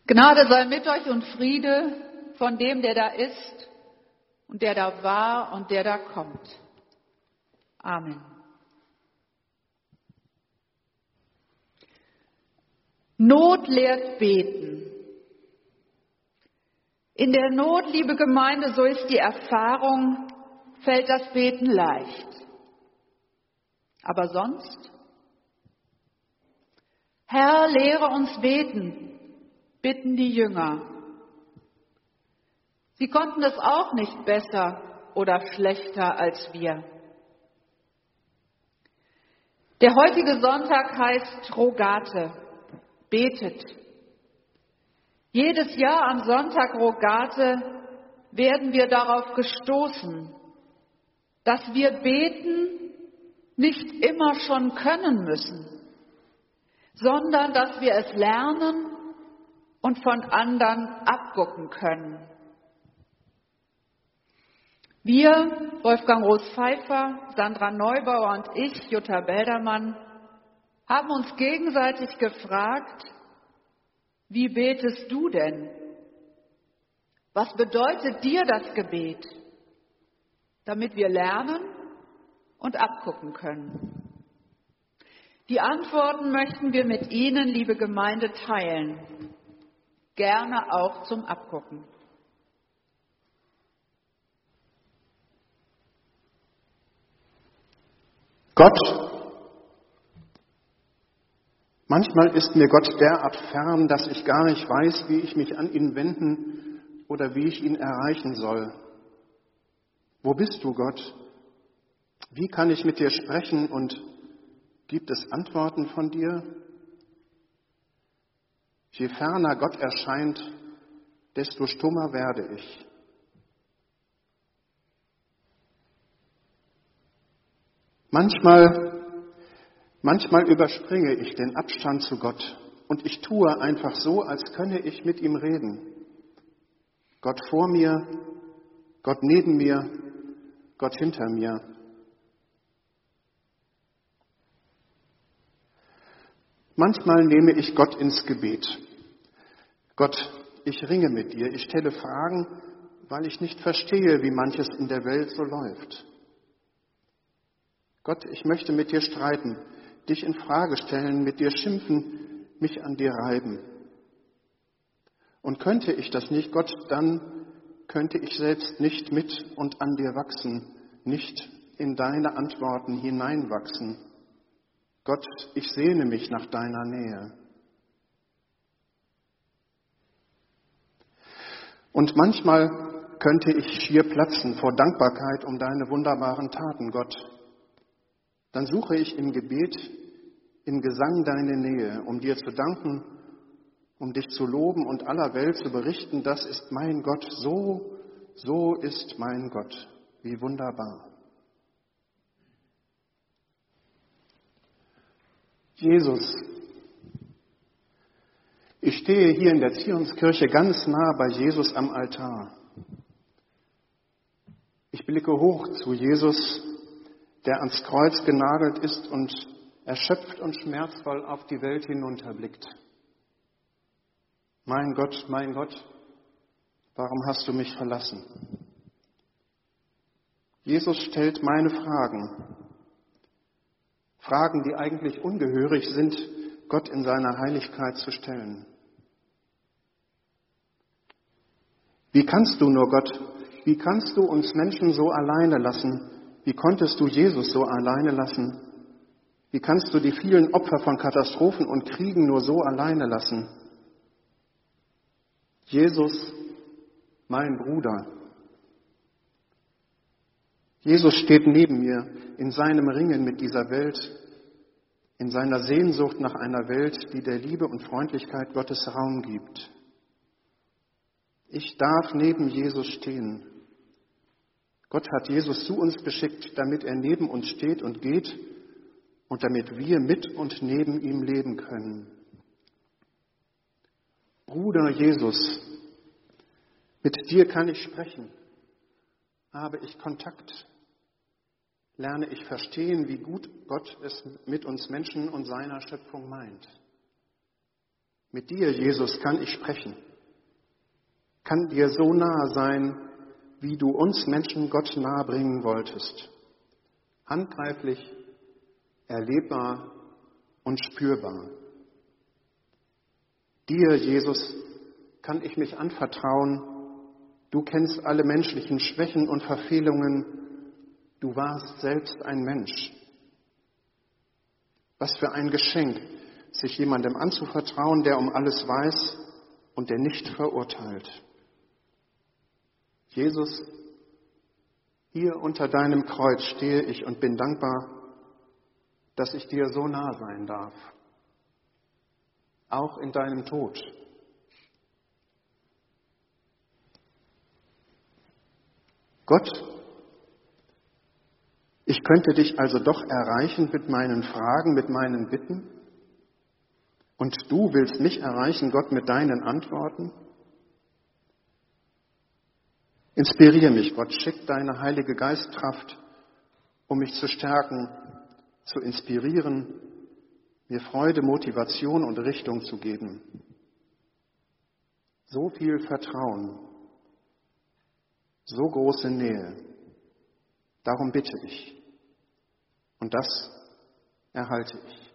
Gnade sei mit euch und Friede von dem, der da ist und der da war und der da kommt. Amen. Not lehrt beten. In der Not, liebe Gemeinde, so ist die Erfahrung, fällt das Beten leicht. Aber sonst? Herr, lehre uns beten, bitten die Jünger. Sie konnten es auch nicht besser oder schlechter als wir. Der heutige Sonntag heißt Rogate, betet. Jedes Jahr am Sonntag Rogate werden wir darauf gestoßen, dass wir beten nicht immer schon können müssen, sondern dass wir es lernen und von anderen abgucken können. Wir, Wolfgang Roos-Pfeiffer, Sandra Neubauer und ich, Jutta Beldermann, haben uns gegenseitig gefragt, wie betest du denn? Was bedeutet dir das Gebet? Damit wir lernen und abgucken können. Die Antworten möchten wir mit Ihnen, liebe Gemeinde, teilen. Gerne auch zum Abgucken. Gott. Manchmal ist mir Gott derart fern, dass ich gar nicht weiß, wie ich mich an ihn wenden oder wie ich ihn erreichen soll. Wo bist du, Gott? Wie kann ich mit dir sprechen und gibt es Antworten von dir? Je ferner Gott erscheint, desto stummer werde ich. Manchmal überspringe ich den Abstand zu Gott und ich tue einfach so, als könne ich mit ihm reden. Gott vor mir, Gott neben mir, Gott hinter mir. Manchmal nehme ich Gott ins Gebet. Gott, ich ringe mit dir, ich stelle Fragen, weil ich nicht verstehe, wie manches in der Welt so läuft. Gott, ich möchte mit dir streiten, dich in Frage stellen, mit dir schimpfen, mich an dir reiben. Und könnte ich das nicht, Gott, dann könnte ich selbst nicht mit und an dir wachsen, nicht in deine Antworten hineinwachsen. Gott, ich sehne mich nach deiner Nähe. Und manchmal könnte ich schier platzen vor Dankbarkeit um deine wunderbaren Taten, Gott. Dann suche ich im Gebet, im Gesang deine Nähe, um dir zu danken, um dich zu loben und aller Welt zu berichten, das ist mein Gott, so ist mein Gott, wie wunderbar. Jesus, ich stehe hier in der Zionskirche ganz nah bei Jesus am Altar. Ich blicke hoch zu Jesus, der ans Kreuz genagelt ist und erschöpft und schmerzvoll auf die Welt hinunterblickt. Mein Gott, warum hast du mich verlassen? Jesus stellt meine Fragen. Fragen, die eigentlich ungehörig sind, Gott in seiner Heiligkeit zu stellen. Wie kannst du nur, Gott, wie kannst du uns Menschen so alleine lassen? Wie konntest du Jesus so alleine lassen? Wie kannst du die vielen Opfer von Katastrophen und Kriegen nur so alleine lassen? Jesus, mein Bruder. Jesus steht neben mir in seinem Ringen mit dieser Welt, in seiner Sehnsucht nach einer Welt, die der Liebe und Freundlichkeit Gottes Raum gibt. Ich darf neben Jesus stehen. Gott hat Jesus zu uns geschickt, damit er neben uns steht und geht und damit wir mit und neben ihm leben können. Bruder Jesus, mit dir kann ich sprechen. Habe ich Kontakt? Lerne ich verstehen, wie gut Gott es mit uns Menschen und seiner Schöpfung meint. Mit dir, Jesus, kann ich sprechen, kann dir so nahe sein, wie du uns Menschen Gott nahe bringen wolltest. Handgreiflich, erlebbar und spürbar. Dir, Jesus, kann ich mich anvertrauen. Du kennst alle menschlichen Schwächen und Verfehlungen. Du warst selbst ein Mensch. Was für ein Geschenk, sich jemandem anzuvertrauen, der um alles weiß und der nicht verurteilt. Jesus, hier unter deinem Kreuz stehe ich und bin dankbar, dass ich dir so nah sein darf. Auch in deinem Tod. Gott, ich könnte dich also doch erreichen mit meinen Fragen, mit meinen Bitten? Und du willst mich erreichen, Gott, mit deinen Antworten? Inspiriere mich, Gott, schick deine Heilige Geistkraft, um mich zu stärken, zu inspirieren, mir Freude, Motivation und Richtung zu geben. So viel Vertrauen, so große Nähe. Darum bitte ich. Und das erhalte ich.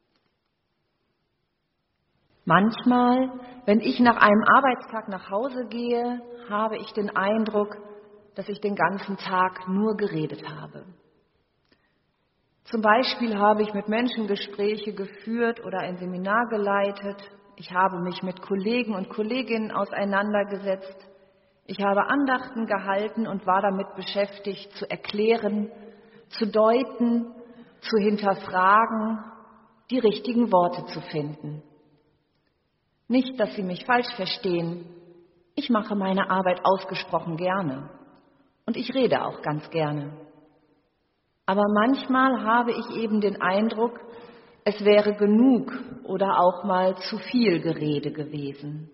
Manchmal, wenn ich nach einem Arbeitstag nach Hause gehe, habe ich den Eindruck, dass ich den ganzen Tag nur geredet habe. Zum Beispiel habe ich mit Menschen Gespräche geführt oder ein Seminar geleitet. Ich habe mich mit Kollegen und Kolleginnen auseinandergesetzt. Ich habe Andachten gehalten und war damit beschäftigt, zu erklären, zu deuten, zu hinterfragen, die richtigen Worte zu finden. Nicht, dass Sie mich falsch verstehen. Ich mache meine Arbeit ausgesprochen gerne. Und ich rede auch ganz gerne. Aber manchmal habe ich eben den Eindruck, es wäre genug oder auch mal zu viel Gerede gewesen.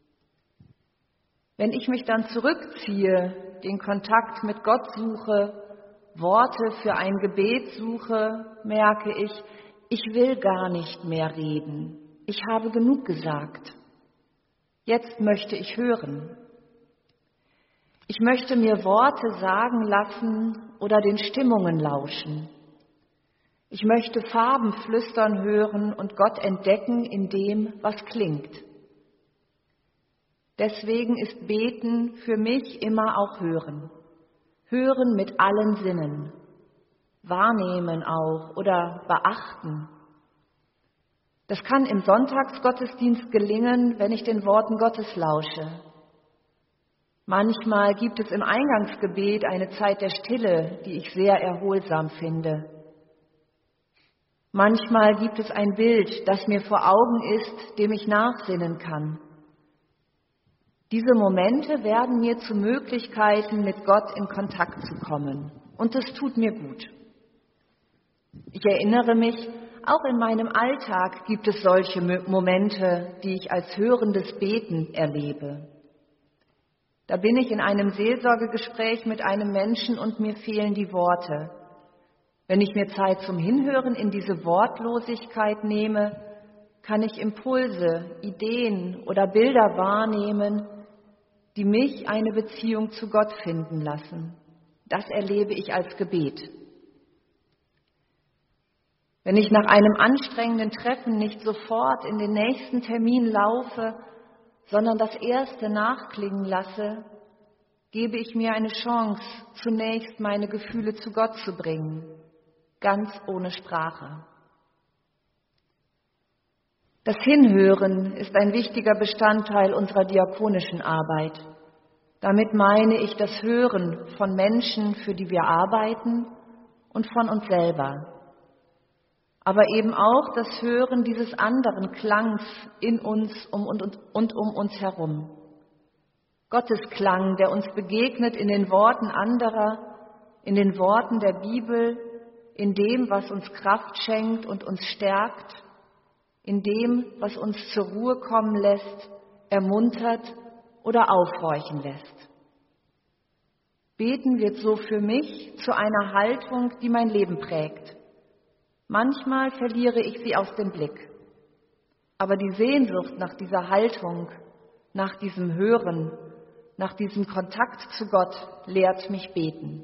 Wenn ich mich dann zurückziehe, den Kontakt mit Gott suche, Worte für ein Gebet suche, merke ich will gar nicht mehr reden. Ich habe genug gesagt. Jetzt möchte ich hören. Ich möchte mir Worte sagen lassen oder den Stimmungen lauschen. Ich möchte Farben flüstern hören und Gott entdecken in dem, was klingt. Deswegen ist Beten für mich immer auch Hören. Hören mit allen Sinnen. Wahrnehmen auch oder beachten. Das kann im Sonntagsgottesdienst gelingen, wenn ich den Worten Gottes lausche. Manchmal gibt es im Eingangsgebet eine Zeit der Stille, die ich sehr erholsam finde. Manchmal gibt es ein Bild, das mir vor Augen ist, dem ich nachsinnen kann. Diese Momente werden mir zu Möglichkeiten, mit Gott in Kontakt zu kommen. Und das tut mir gut. Ich erinnere mich, auch in meinem Alltag gibt es solche Momente, die ich als hörendes Beten erlebe. Da bin ich in einem Seelsorgegespräch mit einem Menschen und mir fehlen die Worte. Wenn ich mir Zeit zum Hinhören in diese Wortlosigkeit nehme, kann ich Impulse, Ideen oder Bilder wahrnehmen, die mich eine Beziehung zu Gott finden lassen. Das erlebe ich als Gebet. Wenn ich nach einem anstrengenden Treffen nicht sofort in den nächsten Termin laufe, sondern das erste nachklingen lasse, gebe ich mir eine Chance, zunächst meine Gefühle zu Gott zu bringen, ganz ohne Sprache. Das Hinhören ist ein wichtiger Bestandteil unserer diakonischen Arbeit. Damit meine ich das Hören von Menschen, für die wir arbeiten, und von uns selber. Aber eben auch das Hören dieses anderen Klangs in uns und um uns herum. Gottes Klang, der uns begegnet in den Worten anderer, in den Worten der Bibel, in dem, was uns Kraft schenkt und uns stärkt, in dem, was uns zur Ruhe kommen lässt, ermuntert oder aufhorchen lässt. Beten wird so für mich zu einer Haltung, die mein Leben prägt. Manchmal verliere ich sie aus dem Blick. Aber die Sehnsucht nach dieser Haltung, nach diesem Hören, nach diesem Kontakt zu Gott lehrt mich beten.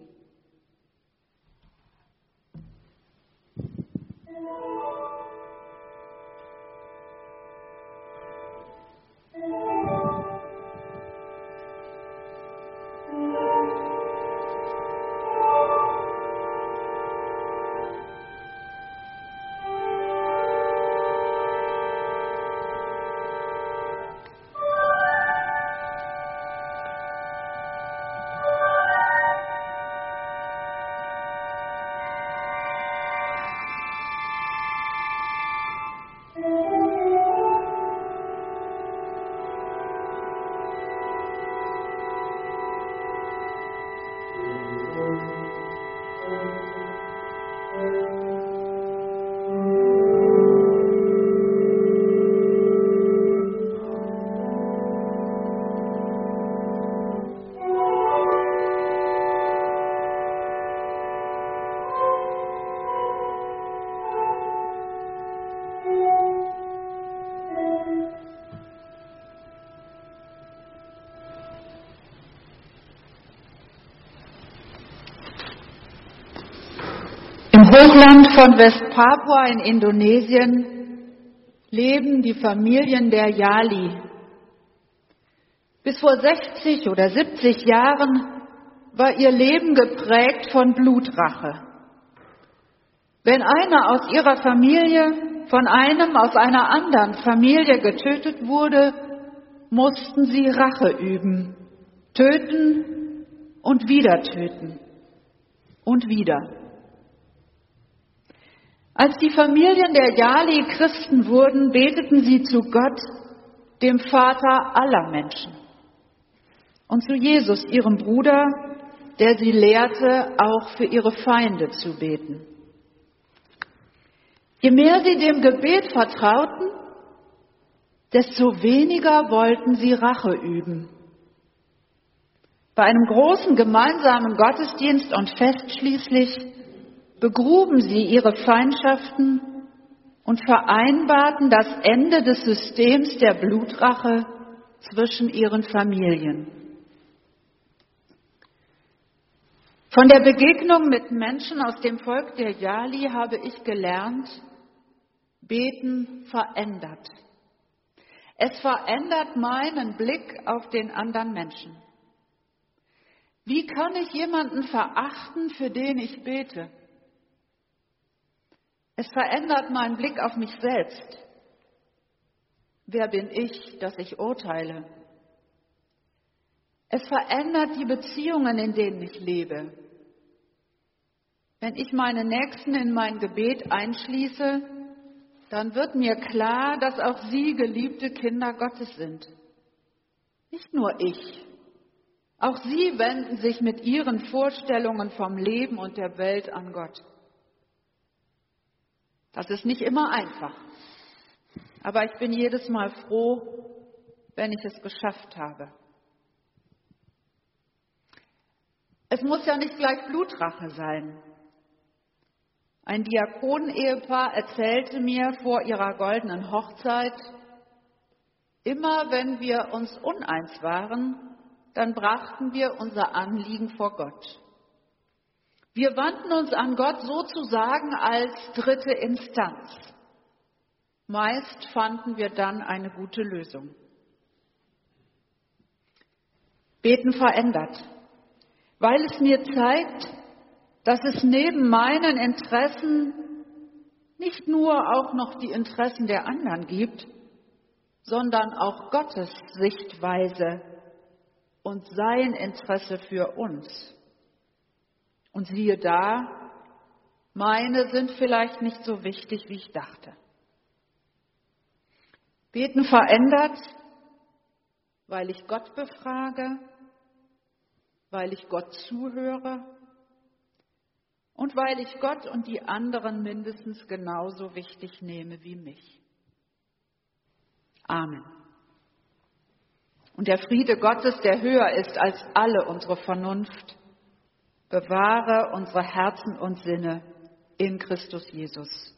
Im Hochland von West-Papua in Indonesien leben die Familien der Yali. Bis vor 60 oder 70 Jahren war ihr Leben geprägt von Blutrache. Wenn einer aus ihrer Familie von einem aus einer anderen Familie getötet wurde, mussten sie Rache üben, töten und wieder töten und wieder. Als die Familien der Yali Christen wurden, beteten sie zu Gott, dem Vater aller Menschen, und zu Jesus, ihrem Bruder, der sie lehrte, auch für ihre Feinde zu beten. Je mehr sie dem Gebet vertrauten, desto weniger wollten sie Rache üben. Bei einem großen gemeinsamen Gottesdienst und Fest schließlich begruben sie ihre Feindschaften und vereinbarten das Ende des Systems der Blutrache zwischen ihren Familien. Von der Begegnung mit Menschen aus dem Volk der Yali habe ich gelernt, Beten verändert. Es verändert meinen Blick auf den anderen Menschen. Wie kann ich jemanden verachten, für den ich bete? Es verändert meinen Blick auf mich selbst. Wer bin ich, dass ich urteile? Es verändert die Beziehungen, in denen ich lebe. Wenn ich meine Nächsten in mein Gebet einschließe, dann wird mir klar, dass auch sie geliebte Kinder Gottes sind. Nicht nur ich. Auch sie wenden sich mit ihren Vorstellungen vom Leben und der Welt an Gott. Das ist nicht immer einfach, aber ich bin jedes Mal froh, wenn ich es geschafft habe. Es muss ja nicht gleich Blutrache sein. Ein Diakonenehepaar erzählte mir vor ihrer goldenen Hochzeit, immer wenn wir uns uneins waren, dann brachten wir unser Anliegen vor Gott. Wir wandten uns an Gott sozusagen als dritte Instanz. Meist fanden wir dann eine gute Lösung. Beten verändert, weil es mir zeigt, dass es neben meinen Interessen nicht nur auch noch die Interessen der anderen gibt, sondern auch Gottes Sichtweise und sein Interesse für uns. Und siehe da, meine sind vielleicht nicht so wichtig, wie ich dachte. Beten verändert, weil ich Gott befrage, weil ich Gott zuhöre und weil ich Gott und die anderen mindestens genauso wichtig nehme wie mich. Amen. Und der Friede Gottes, der höher ist als alle unsere Vernunft, bewahre unsere Herzen und Sinne in Christus Jesus.